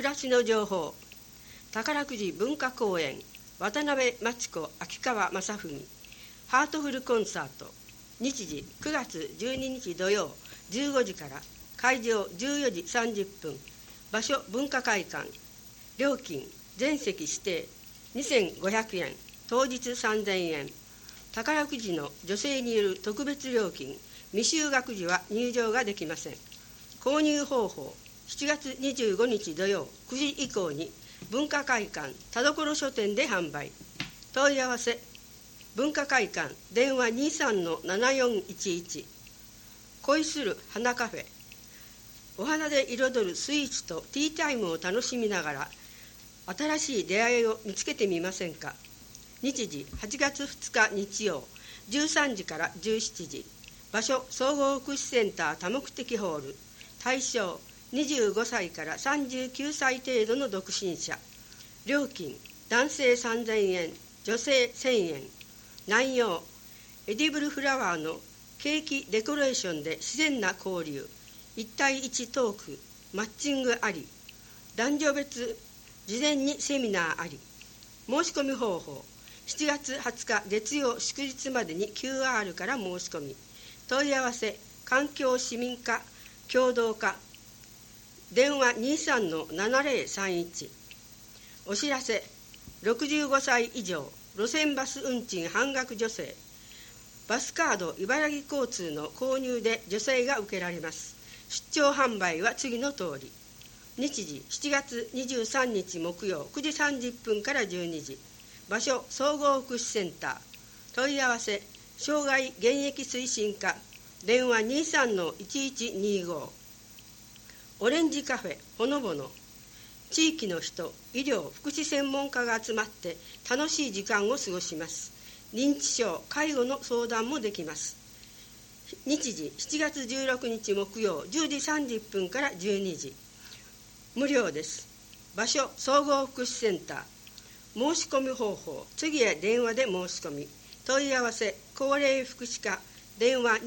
暮らしの情報、宝くじ文化公園、渡辺真知子秋川正文ハートフルコンサート。日時9月12日土曜15時から、会場14時30分、場所文化会館。料金全席指定2500円、当日3000円。宝くじの女性による特別料金、未就学時は入場ができません。購入方法、7月25日土曜9時以降に文化会館田所書店で販売。問い合わせ、文化会館電話 23-7411。 恋する花カフェ、お花で彩るスイーツとティータイムを楽しみながら新しい出会いを見つけてみませんか。日時8月2日日曜13時から17時、場所総合福祉センター多目的ホール。対象25歳から39歳程度の独身者。料金男性3000円、女性1000円。内容、エディブルフラワーのケーキデコレーションで自然な交流、1対1トーク、マッチングあり。男女別事前にセミナーあり。申し込み方法、7月20日月曜祝日までに QR から申し込み。問い合わせ、環境市民課共同課電話 23-7031。 お知らせ、65歳以上路線バス運賃半額助成、バスカード茨城交通の購入で助成が受けられます。出張販売は次の通り。日時7月23日木曜9時30分から12時、場所総合福祉センター。問い合わせ、障害現役推進課電話 23-1125。 オレンジカフェほのぼの、地域の人、医療福祉専門家が集まって楽しい時間を過ごします。認知症介護の相談もできます。日時7月16日木曜10時30分から12時、無料です。場所総合福祉センター。申し込み方法、次へ電話で申し込み。問い合わせ、高齢福祉課電話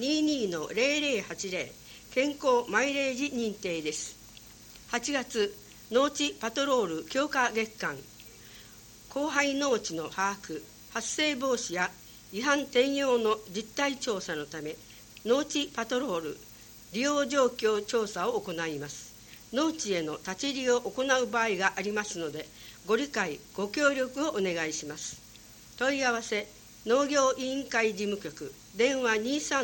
22-0080。 健康マイレージ認定です。8月農地パトロール強化月間。荒廃農地の把握、発生防止や違反転用の実態調査のため、農地パトロール利用状況調査を行います。農地への立ち入りを行う場合がありますので、ご理解ご協力をお願いします。問い合わせ、農業委員会事務局電話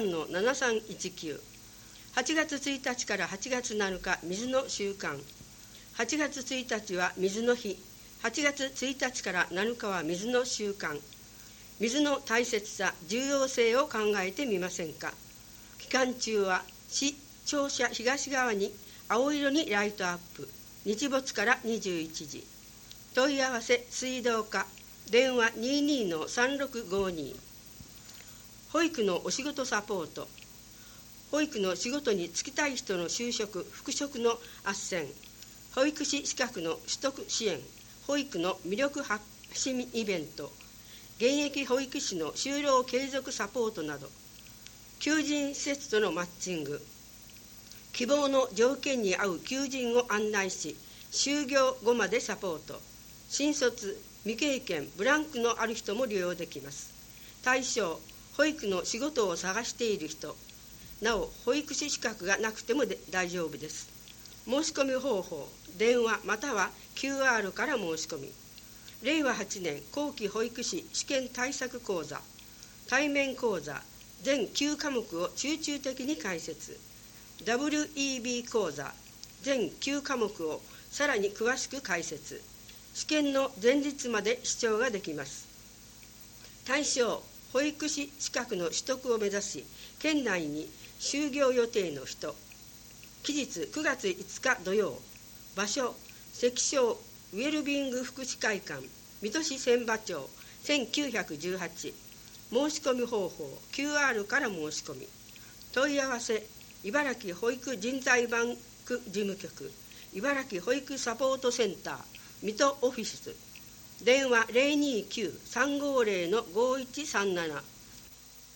23-7319。 8月1日から8月7日水の週間。8月1日は水の日。8月1日から7日は水の週間。水の大切さ、重要性を考えてみませんか。期間中は市庁舎東側に青色にライトアップ。日没から21時。問い合わせ、水道課電話 22-3652。 保育のお仕事サポート。保育の仕事に就きたい人の就職復職の斡旋、保育士資格の取得支援、保育の魅力発信イベント、現役保育士の就労継続サポートなど、求人施設とのマッチング、希望の条件に合う求人を案内し、就業後までサポート。新卒、未経験、ブランクのある人も利用できます。対象、保育の仕事を探している人。なお、保育士資格がなくても大丈夫です。申し込み方法、電話または QR から申し込み。令和8年後期保育士試験対策講座、対面講座、全9科目を集中的に解説。WEB 講座、全9科目をさらに詳しく解説。試験の前日まで視聴ができます。対象、保育士資格の取得を目指し、県内に就業予定の人。期日9月5日土曜。場所、関省ウェルビーイング福祉会館、水戸市千葉町1918。申し込み方法、QR から申し込み。問い合わせ、茨城保育人材バンク事務局、茨城保育サポートセンター、水戸オフィス。電話 029-350-5137。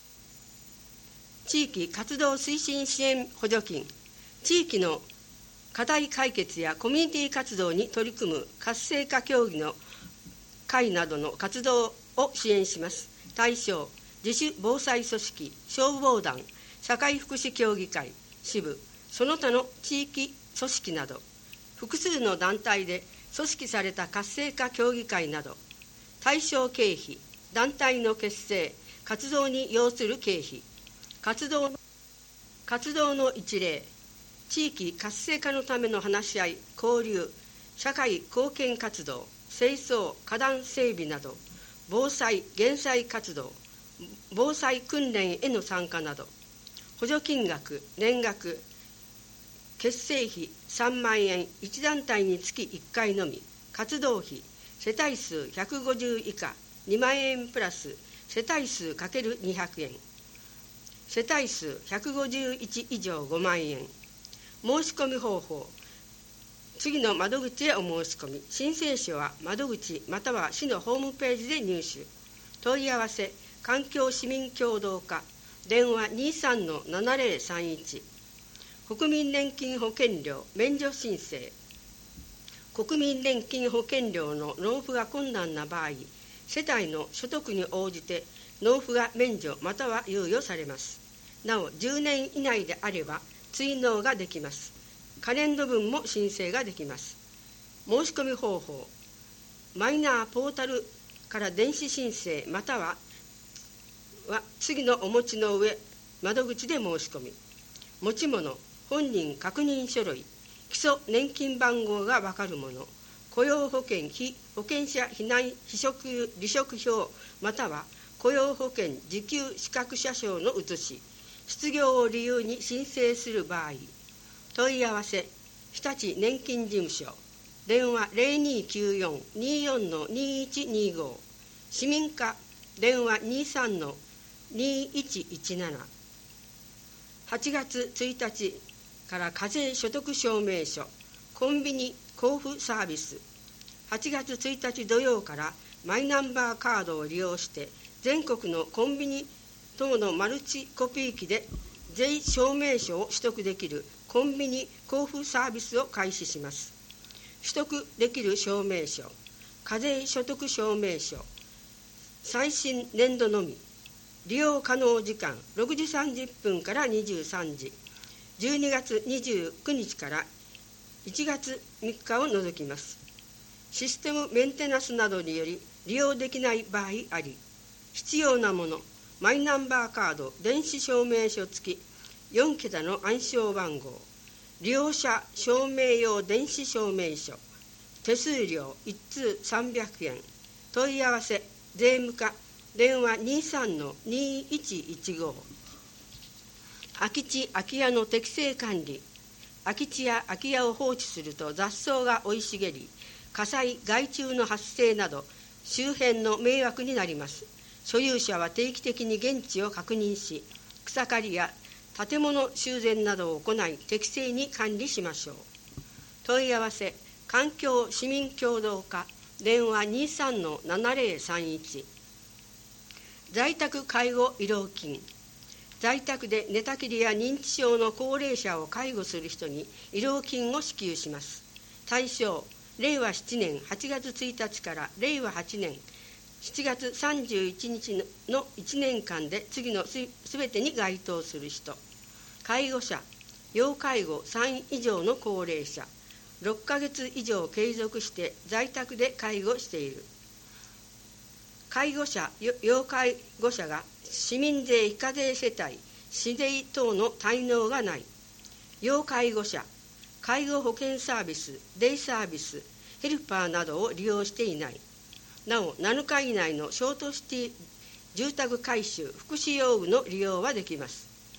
地域活動推進支援補助金。地域の課題解決やコミュニティ活動に取り組む活性化協議の会などの活動を支援します。対象、自主防災組織、消防団、社会福祉協議会、支部、その他の地域組織など、複数の団体で組織された活性化協議会など、対象経費、団体の結成、活動に要する経費、活動の一例、地域活性化のための話し合い、交流、社会貢献活動、清掃、花壇整備など、防災・減災活動、防災訓練への参加など、補助金額、年額、結成費3万円、1団体につき1回のみ、活動費、世帯数150以下2万円プラス世帯数 ×200 円、世帯数151以上5万円。申し込み方法、次の窓口へお申し込み、申請書は窓口または市のホームページで入手。問い合わせ、環境市民協働課、電話 23-7031、国民年金保険料免除申請。国民年金保険料の納付が困難な場合、世帯の所得に応じて納付が免除または猶予されます。なお、10年以内であれば追納ができます。可年度分も申請ができます。申し込み方法、マイナーポータルから電子申請または次のお持ちの上、窓口で申し込み。持ち物、本人確認書類、基礎年金番号が分かるもの、雇用保険被保険者避難離職票または雇用保険受給資格者証の写し、失業を理由に申請する場合、問い合わせ、日立年金事務所、電話 0294-24-2125、市民課、電話 23-2117。8月1日から課税所得証明書、コンビニ交付サービス。8月1日土曜からマイナンバーカードを利用して全国のコンビニ等のマルチコピー機で税証明書を取得できるコンビニ交付サービスを開始します。取得できる証明書、課税所得証明書、最新年度のみ、利用可能時間6時30分から23時、12月29日から1月3日を除きます。システムメンテナンスなどにより利用できない場合あり、必要なもの、マイナンバーカード、電子証明書付き4桁の暗証番号、利用者証明用電子証明書、手数料1通300円、問い合わせ、税務課、電話 23-2115。空き地・空き家の適正管理。空き地や空き家を放置すると雑草が生い茂り、火災・害虫の発生など周辺の迷惑になります。所有者は定期的に現地を確認し、草刈りや建物修繕などを行い適正に管理しましょう。問い合わせ、環境市民協働課、電話 23-7031。在宅介護医療金。在宅で寝たきりや認知症の高齢者を介護する人に医療金を支給します。対象、令和7年8月1日から令和8年7月31日の1年間で次のすべてに該当する人。介護者、要介護3以上の高齢者、6ヶ月以上継続して在宅で介護している。介護者、要介護者が市民税非課税世帯、市税等の滞納がない。要介護者、介護保険サービス、デイサービス、ヘルパーなどを利用していない。なお、7日以内のショートシティ住宅改修・福祉用具の利用はできます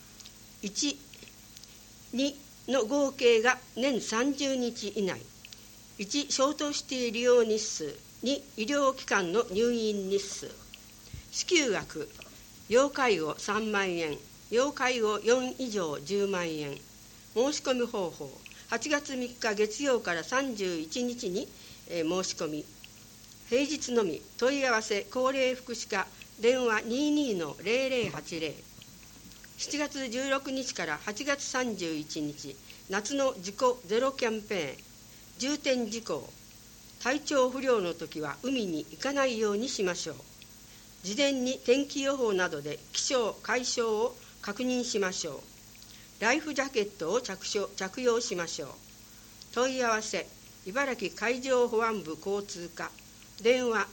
。1、2の合計が年30日以内。1、ショートシティ利用日数。2、医療機関の入院日数。支給額、要介護3万円、要介護4以上10万円。申し込み方法、8月3日月曜から31日に申し込み。平日のみ。問い合わせ、高齢福祉課、電話 22-0080。7月16日から8月31日、 夏の事故ゼロキャンペーン、重点事項、体調不良の時は海に行かないようにしましょう。事前に天気予報などで気象・海象を確認しましょう。ライフジャケットを着用しましょう。問い合わせ、茨城海上保安部交通課、電話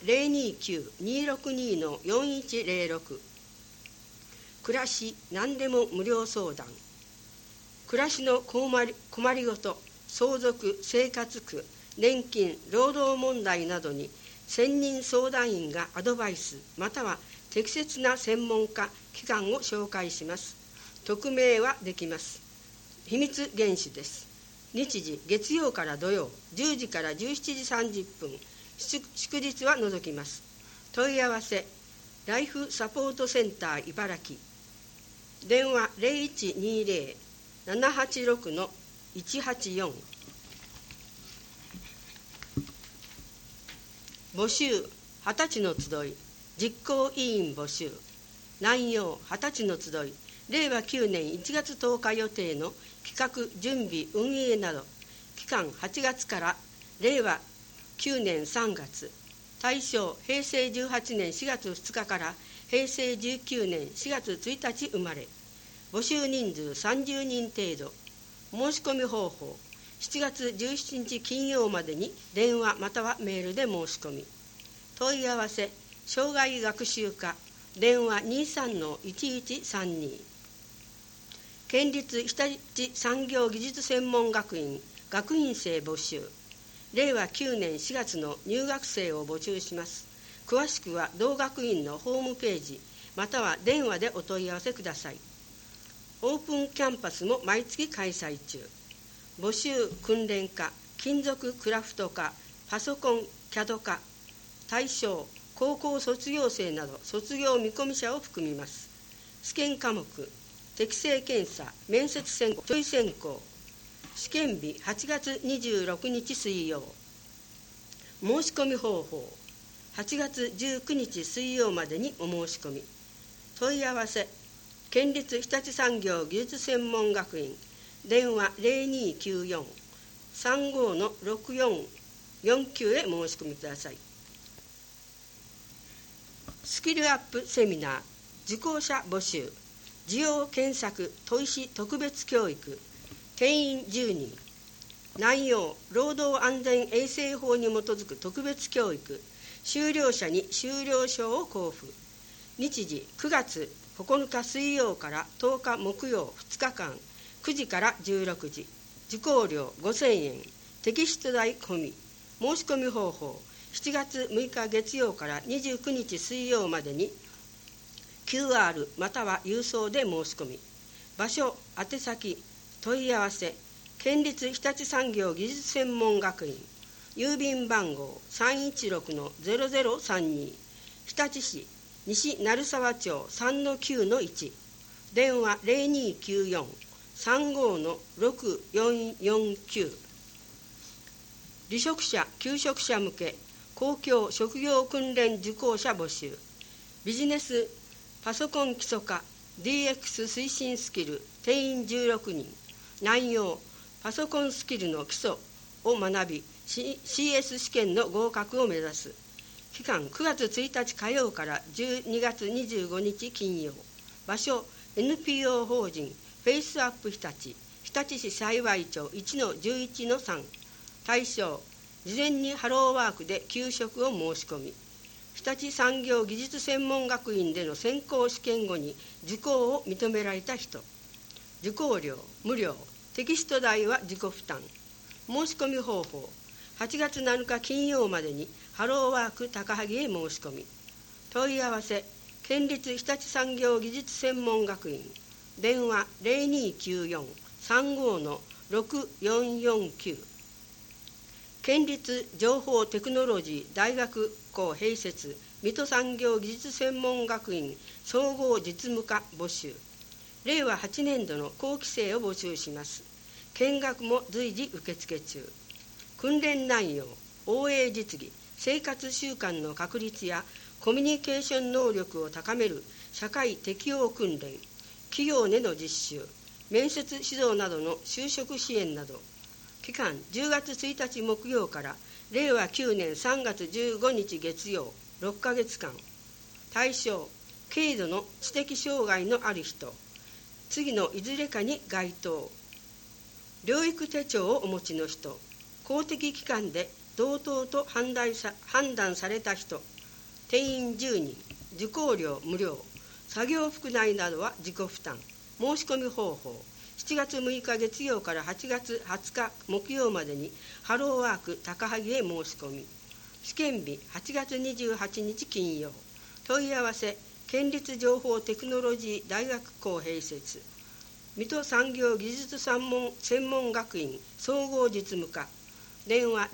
029-262-4106。暮らし何でも無料相談。暮らしの困りごと、相続、生活苦、年金、労働問題などに専任相談員がアドバイスまたは適切な専門家機関を紹介します。匿名はできます。秘密厳守です。日時月曜から土曜10時から17時30分、祝日は除きます。問い合わせ、ライフサポートセンター茨城、電話 0120-786-184。募集、20歳の集い、実行委員募集。内容、20歳の集い、令和9年1月10日予定の企画準備運営など、期間8月から令和9年3月、対象平成18年4月2日から平成19年4月1日生まれ、募集人数30人程度。申し込み方法、7月17日金曜までに電話またはメールで申し込み。問い合わせ、障害学習課、電話 23-1132。県立日立産業技術専門学院学院生募集。令和9年4月の入学生を募集します。詳しくは同学院のホームページまたは電話でお問い合わせください。オープンキャンパスも毎月開催中。募集、訓練科、金属クラフト科、パソコン CAD 科。対象、高校卒業生など卒業見込み者を含みます。試験科目、適性検査、面接選考、ちょい選考。試験日8月26日水曜。申し込み方法、8月19日水曜までにお申し込み。問い合わせ、県立日立産業技術専門学院、電話 0294-35-6449 へ申し込みください。スキルアップセミナー、受講者募集。需要検索砥石特別教育、定員10人。内容、労働安全衛生法に基づく特別教育。修了者に修了証を交付。日時、9月9日水曜から10日木曜2日間、9時から16時。受講料5000円。テキスト代込み。申し込み方法、7月6日月曜から29日水曜までに QR または郵送で申し込み。場所、宛先、問い合わせ、県立日立産業技術専門学院、郵便番号 316-0032、日立市西鳴沢町 3-9-1、電話 0294-35-6449。離職者・求職者向け公共職業訓練受講者募集。ビジネスパソコン基礎科 DX 推進スキル、定員16人。内容、パソコンスキルの基礎を学び CS 試験の合格を目指す。期間9月1日火曜から12月25日金曜。場所、 NPO 法人フェイスアップ日立、日立市幸町 1-11-3。対象、事前にハローワークで求職を申し込み、日立産業技術専門学院での選考試験後に受講を認められた人。受講料無料、テキスト代は自己負担。申し込み方法、8月7日金曜までにハローワーク高萩へ申し込み。問い合わせ、県立日立産業技術専門学院、電話 0294-35-6449。県立情報テクノロジー大学校併設水戸産業技術専門学院総合実務科募集。令和8年度の後期生を募集します。見学も随時受付中。訓練内容、応援実技、生活習慣の確立やコミュニケーション能力を高める社会適応訓練、企業での実習、 面接指導などの就職支援など。期間10月1日木曜から令和9年3月15日月曜6ヶ月間。対象、軽度の知的障害のある人、次のいずれかに該当。療育手帳をお持ちの人、公的機関で同等と判断された人、定員10人、受講料無料、作業服代などは自己負担。申し込み方法、7月6日月曜から8月20日木曜までにハローワーク高萩へ申し込み。試験日8月28日金曜。問い合わせ、県立情報テクノロジー大学校併設水戸産業技術専門学院総合実務課。電話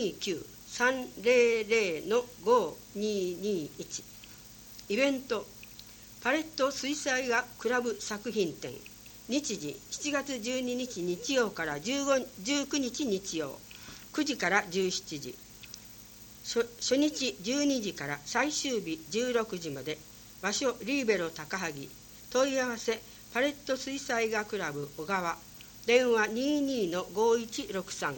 029-300-5221。イベント、パレット水彩画クラブ作品展。日時7月12日日曜から19日日曜9時から17時。初日12時から最終日16時まで。場所リーベロ高萩。問い合わせ、パレット水彩画クラブ小川。電話22-5163。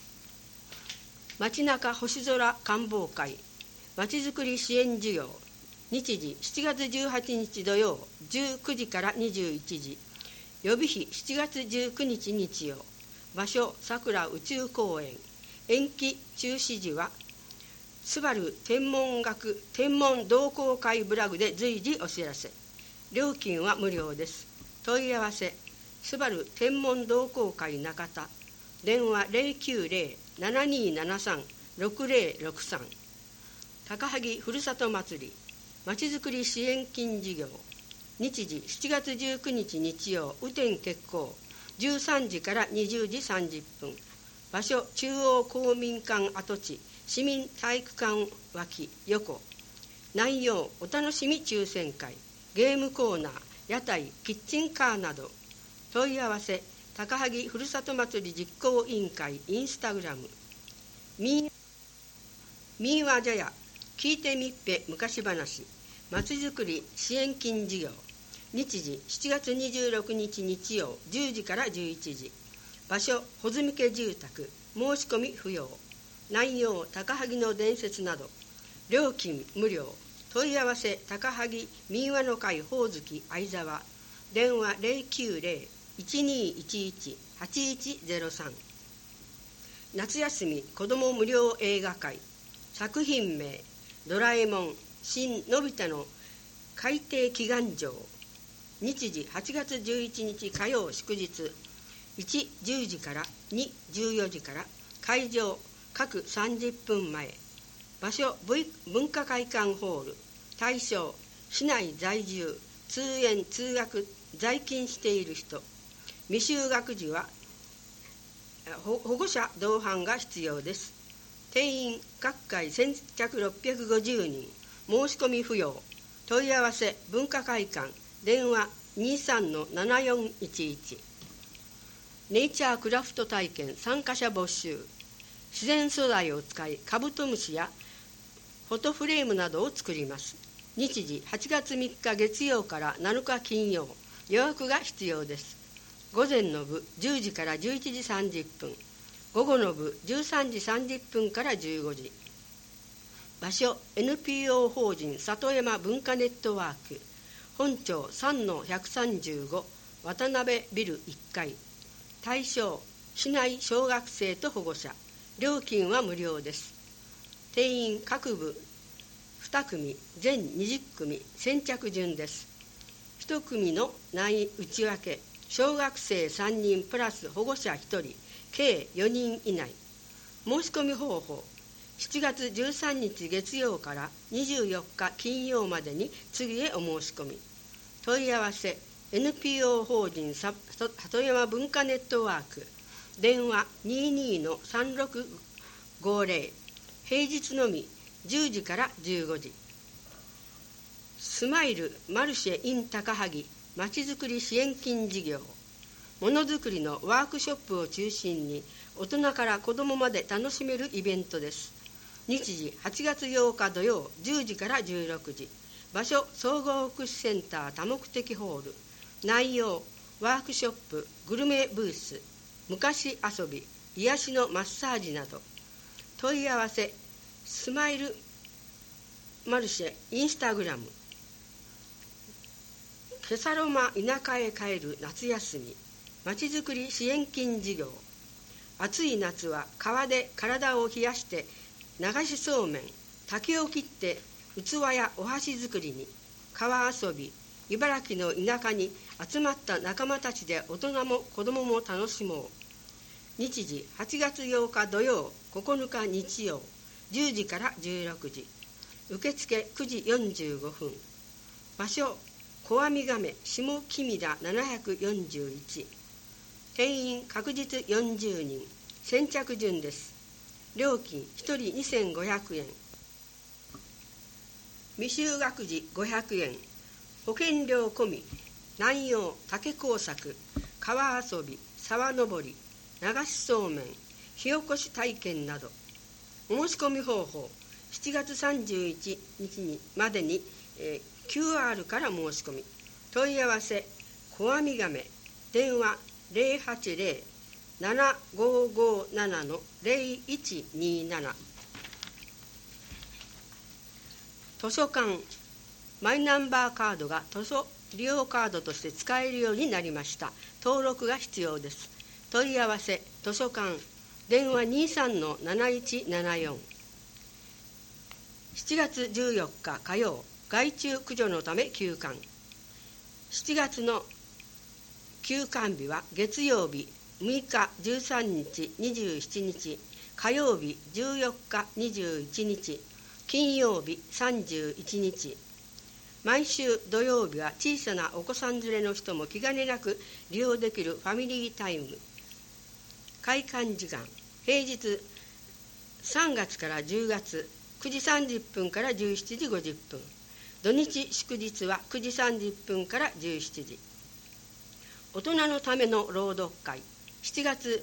街中星空観望会まちづくり支援事業。日時7月18日土曜19時から21時。予備費7月19日日曜。場所桜宇宙公園。延期中止時はスバル天文同好会ブログで随時お知らせ。料金は無料です。問い合わせ、スバル天文同好会中田。電話090-7273-6063。高萩ふるさと祭りまちづくり支援金事業。日時7月19日日曜雨天決行。13時から20時30分。場所中央公民館跡地市民体育館脇横。内容、お楽しみ抽選会、ゲームコーナー、屋台、キッチンカーなど。問い合わせ、高萩ふるさと祭り実行委員会インスタグラム。ミーワジャヤ聞いてみっぺ昔話まちづくり支援金事業。日時7月26日日曜10時から11時。場所穂積家住宅。申し込み不要。内容、高萩の伝説など。料金無料。問い合わせ、高萩民話の会ほおずき相沢。電話090-1211-8103。夏休み子ども無料映画会。作品名、ドラえもん新のび太の海底祈願城。日時8月11日火曜祝日。1、10時から2、14時から。会場各30分前。場所文化会館ホール。対象市内在住、通園通学在勤している人。未就学児は保護者同伴が必要です。定員各回先着650人。申し込み不要。問い合わせ文化会館。電話23-7411。ネイチャークラフト体験参加者募集。自然素材を使いカブトムシやフォトフレームなどを作ります。日時8月3日月曜から7日金曜。予約が必要です。午前の部10時から11時30分。午後の部13時30分から15時。場所 NPO 法人里山文化ネットワーク。本町 3-135 渡辺ビル1階。対象市内小学生と保護者。料金は無料です。定員各部2組全20組先着順です。1組の内内訳、小学生3人プラス保護者1人計4人以内。申し込み方法、7月13日月曜から24日金曜までに次へお申し込み。問い合わせ NPO 法人里山文化ネットワーク。電話 22-3650。平日のみ10時から15時。スマイルマルシェ in 高萩まちづくり支援金事業。ものづくりのワークショップを中心に大人から子どもまで楽しめるイベントです。日時8月8日土曜10時から16時。場所総合福祉センター多目的ホール。内容ワークショップ、グルメブース、昔遊び、癒しのマッサージなど。問い合わせ、スマイルマルシェインスタグラム。ケサロマ田舎へ帰る夏休み、まちづくり支援金事業。暑い夏は川で体を冷やして流しそうめん、竹を切って器やお箸作りに。川遊び、茨城の田舎に集まった仲間たちで大人も子供も楽しもう。日時8月8日土曜、9日日曜、10時から16時。受付9時45分。場所、小網亀下君田741。定員確実40人。先着順です。料金1人2500円。未就学児500円。保険料込み。南洋、竹工作、川遊び、沢登り、流しそうめん、火起こし体験など。お申し込み方法、7月31日までに、QR から申し込み。問い合わせ、小網亀、電話080-7557-0127。図書館、マイナンバーカードが図書利用カードとして使えるようになりました。登録が必要です。問い合わせ、図書館、電話 23-7174。7月14日火曜、害虫駆除のため休館。7月の休館日は月曜日6日、13日、27日、火曜日14日、21日、金曜日31日。毎週土曜日は小さなお子さん連れの人も気兼ねなく利用できるファミリータイム。開館時間、平日3月から10月9時30分から17時50分。土日祝日は9時30分から17時。大人のための朗読会、7月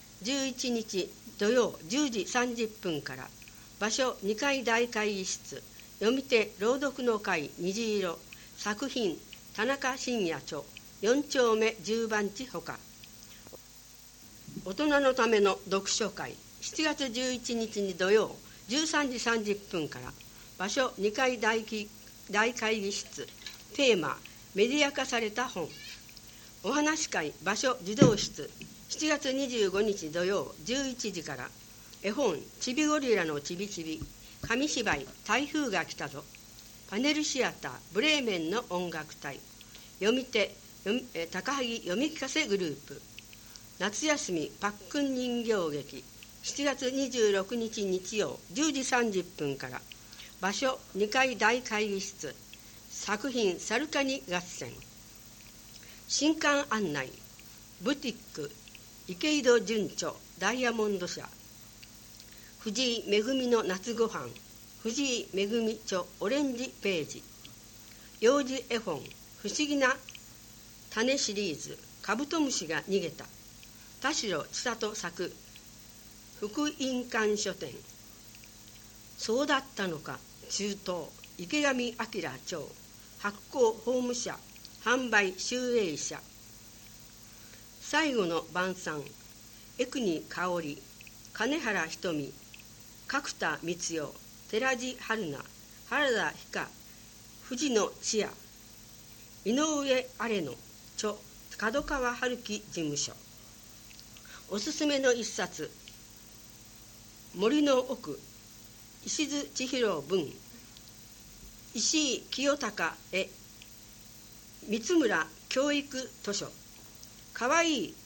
11日土曜10時30分から。場所2階大会議室。読み手朗読の会虹色。作品田中伸也著、4丁目10番地ほか。大人のための読書会、7月11日に土曜13時30分から。場所2階大会議室。テーマメディア化された本。お話会、場所児童室。7月25日土曜11時から。絵本ちびゴリラのちびちび。紙芝居台風が来たぞ。パネルシアターブレーメンの音楽隊。読み手高萩読み聞かせグループ。夏休みパックン人形劇、7月26日日曜10時30分から。場所2階大会議室。作品サルカニ合戦。新刊案内、ブティック池井戸純著ダイヤモンド社。藤井めぐみの夏ごはん、藤井めぐみ著オレンジページ。幼児絵本不思議な種シリーズ、カブトムシが逃げた。田代千里作、福音館書店。そうだったのか、中東池上彰著、発行法務社販売集英社。最後の晩餐、江国香織、金原ひとみ、角田光代、寺地春菜、原田ひか、藤野千也、井上アレノ著、角川春樹事務所。おすすめの一冊、森の奥、石津千尋文、石井清隆絵、三村教育図書。かわいい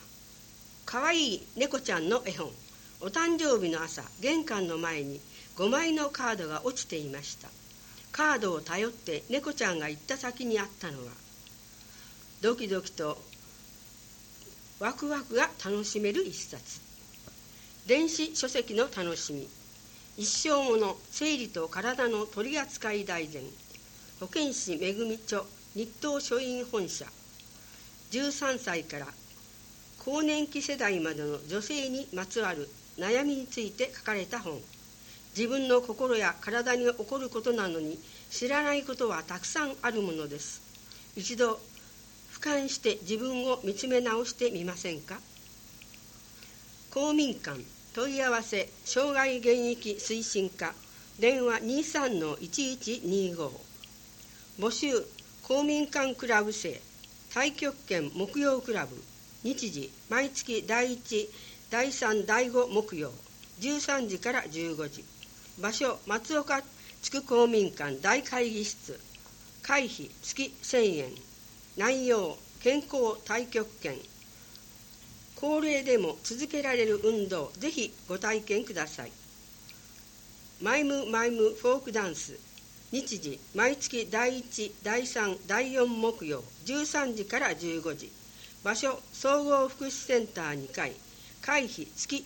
猫ちゃんの絵本。お誕生日の朝、玄関の前に5枚のカードが落ちていました。カードを頼って猫ちゃんが行った先にあったのは、ドキドキとワクワクが楽しめる一冊。電子書籍の楽しみ。一生もの生理と体の取扱大全。保健師めぐみ著日東書院本社。13歳から更年期世代までの女性にまつわる悩みについて書かれた本。自分の心や体に起こることなのに知らないことはたくさんあるものです。一度俯瞰して自分を見つめ直してみませんか。公民館問い合わせ障害現役推進課電話 23-1125 募集公民館クラブ生太極拳木曜クラブ日時毎月第1、第3、第5木曜13時から15時場所松岡地区公民館大会議室会費月1000円内容健康太極拳高齢でも続けられる運動ぜひご体験ください。マイムフォークダンス日時毎月第1、第3、第4木曜13時から15時場所総合福祉センター2階会費月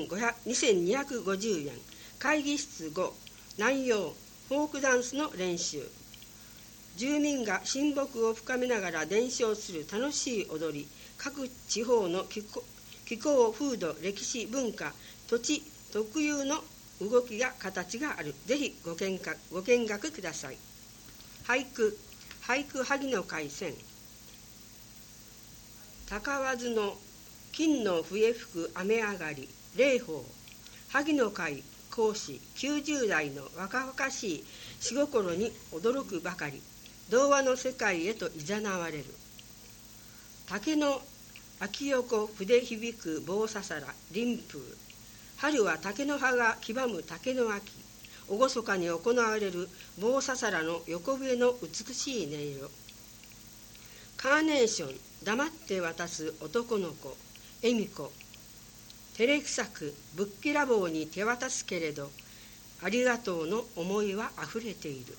2250円会議室5内容フォークダンスの練習住民が親睦を深めながら伝承する楽しい踊り各地方の気候風土歴史文化土地特有の動きや形があるぜひご見学ください。俳句萩の海線高津の金の笛吹く雨上がり霊峰萩の会講師90代の若々しい仕心に驚くばかり童話の世界へと誘われる竹の秋横筆響く棒ささら臨風春は竹の葉が黄ばむ竹の秋厳かに行われる棒ささらの横笛の美しい音色カーネーション黙って渡す男の子恵美子照れくさくぶっきらぼうに手渡すけれどありがとうの思いはあふれている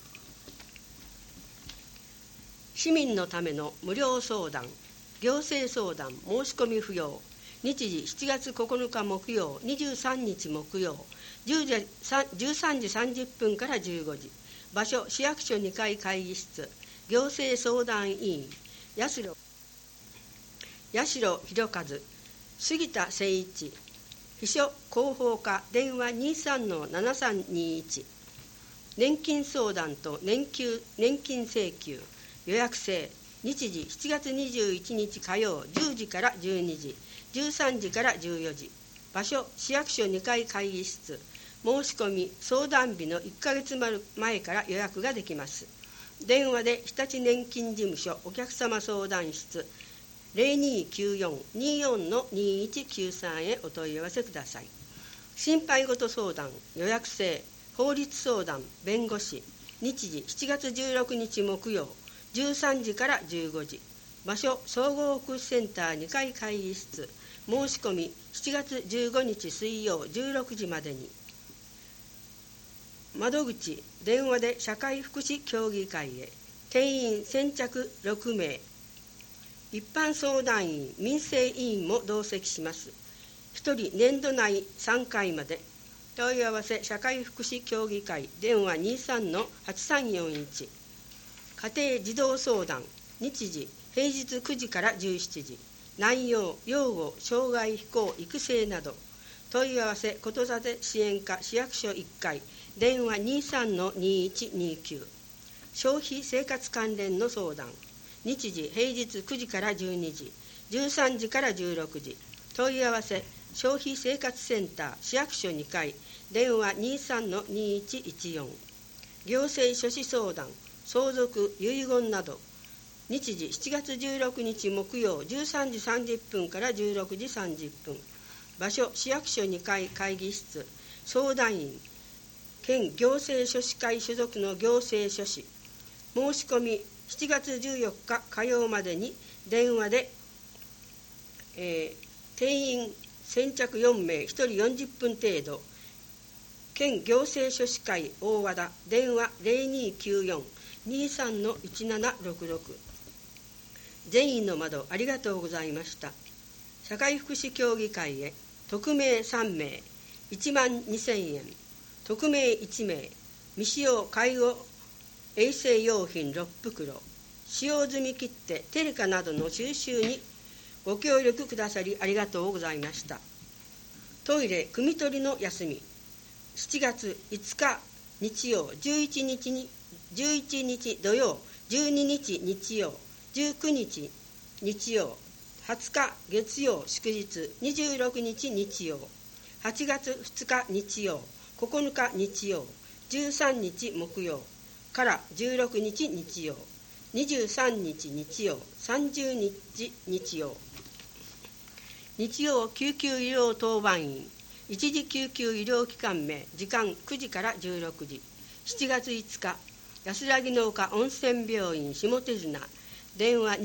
市民のための無料相談行政相談申し込み不要日時7月9日木曜23日木曜13時30分から15時場所市役所2階会議室行政相談委員八代博和杉田誠一秘書広報課電話 23-7321 年金相談と年金請求予約制日時7月21日火曜10時から12時13時から14時場所市役所2階会議室申し込み相談日の1ヶ月前から予約ができます電話で日立年金事務所お客様相談室 0294-24-2193 へお問い合わせください。心配事相談予約制法律相談弁護士日時7月16日木曜13時から15時場所総合福祉センター2階会議室申し込み7月15日水曜16時までに窓口電話で社会福祉協議会へ定員先着6名一般相談員民生委員も同席します1人年度内3回まで問い合わせ社会福祉協議会電話 23-8341 家庭児童相談日時平日9時から17時内容養護障害非行育成など問い合わせ子育て支援課市役所1階電話 23-2129 消費生活関連の相談日時平日9時から12時13時から16時問い合わせ消費生活センター市役所2階電話 23-2114 行政書士相談相続遺言など日時7月16日木曜13時30分から16時30分場所市役所2階会議室相談員県行政書士会所属の行政書士申し込み7月14日火曜までに電話で、定員先着4名1人40分程度県行政書士会大和田電話 0294-23-1766 善意の窓ありがとうございました社会福祉協議会へ匿名3名12000円匿名1名未使用介護衛生用品6袋使用済み切手テレカなどの収集にご協力くださりありがとうございましたトイレ汲み取りの休み7月5日日曜11日土曜12日日曜19日日曜、20日月曜祝日、26日日曜、8月2日日曜、9日日曜、13日木曜から16日日曜、23日日曜、30日日曜。日曜救急医療当番員、一時救急医療機関名、時間9時から16時。7月5日、安らぎの丘温泉病院下手綱、電話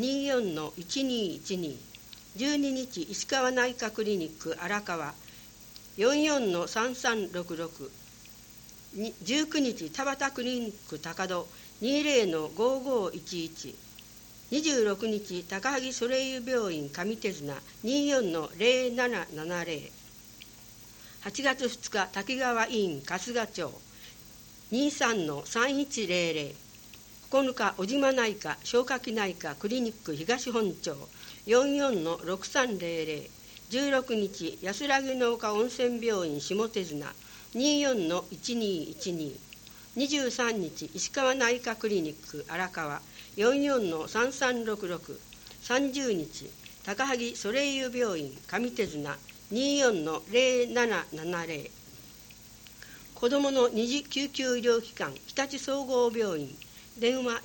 24-1212。12日、石川内科クリニック荒川、44-3366。19日、田端クリニック高戸、20-5511。26日、高萩ソレイユ病院上手綱、24-0770。8月2日、滝川医院春日町、23-3100。9日、小島内科消化器内科クリニック東本町、44-6300。16日、安らぎの丘温泉病院下手綱、24-1212。23日、石川内科クリニック荒川、44-3366。30日、高萩ソレイユ病院上手綱、24-0770。子どもの二次救急医療機関日立総合病院、電話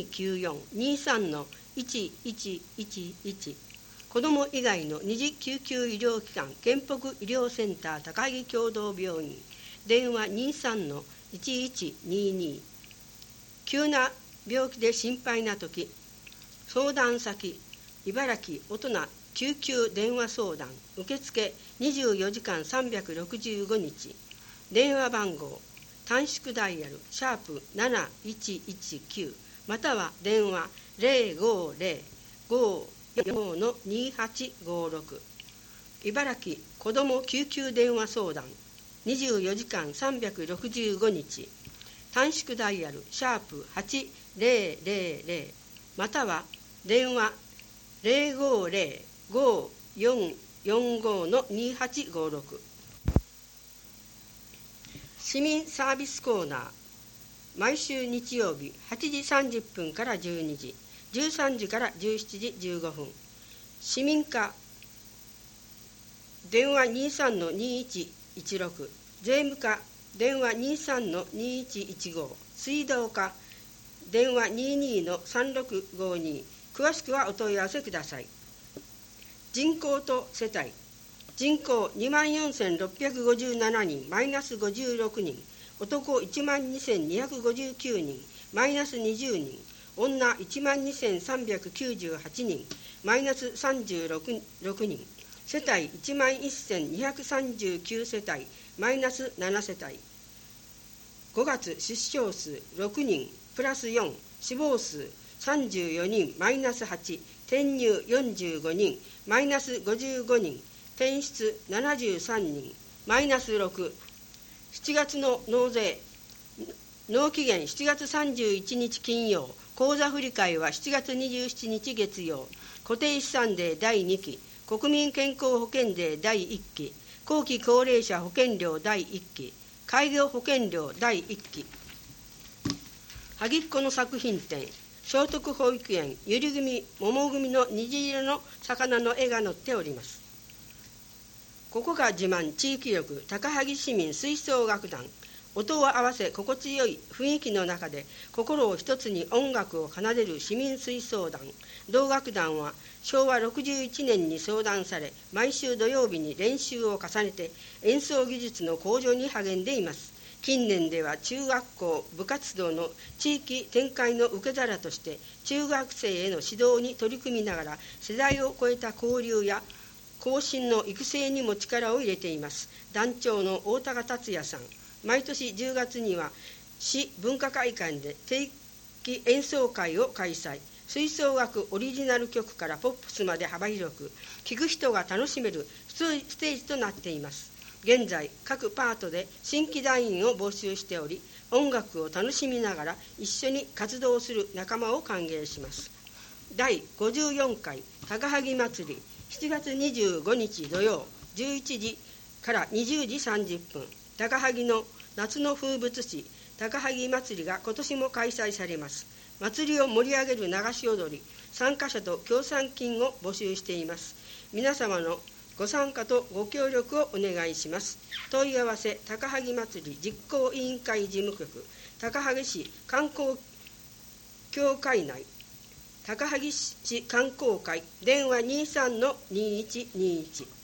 0294-23-1111。子ども以外の二次救急医療機関健北医療センター高萩共同病院、電話 23-1122。急な病気で心配なとき、相談先、茨城大人救急電話相談、受付24時間365日。電話番号、短縮ダイヤル#7119、または電話 050-545-2856。茨城子ども救急電話相談、24時間365日。短縮ダイヤル#8000、または電話 050-5445-2856。市民サービスコーナー、毎週日曜日8時30分から12時、13時から17時15分。市民課電話 23-2116、税務課電話 23-2115、水道課電話 22-3652。詳しくはお問い合わせください。人口と世帯、人口 24,657 人マイナス56人、男 12,259 人マイナス20人、女 12,398 人マイナス36人、世帯 11,239 世帯マイナス7世帯。5月出生数6人プラス4、死亡数34人マイナス8、転入45人マイナス55人、転出73人マイナス6。7月の納税、納期限7月31日金曜、口座振替は7月27日月曜。固定資産税第2期、国民健康保険税第1期、後期高齢者保険料第1期、開業保険料第1期。萩っ子の作品展、聖徳保育園ゆり組桃組の虹色の魚の絵が載っております。ここが自慢地域力高萩市民吹奏楽団。音を合わせ心地よい雰囲気の中で心を一つに音楽を奏でる市民吹奏団。同楽団は昭和61年に創団され、毎週土曜日に練習を重ねて演奏技術の向上に励んでいます。近年では中学校部活動の地域展開の受け皿として中学生への指導に取り組みながら、世代を超えた交流や後進の育成にも力を入れています。団長の大高達也さん、毎年10月には市文化会館で定期演奏会を開催。吹奏楽オリジナル曲からポップスまで幅広く聴く人が楽しめるステージとなっています。現在各パートで新規団員を募集しており、音楽を楽しみながら一緒に活動する仲間を歓迎します。第54回高萩祭り、7月25日土曜11時から20時30分、高萩の夏の風物詩高萩祭りが今年も開催されます。 祭りを盛り上げる流し踊り、参加者と協賛金を募集しています。皆様のご参加とご協力をお願いします。問い合わせ、高萩祭り実行委員会事務局、高萩市観光協会内、高萩市観光会、電話 23-2121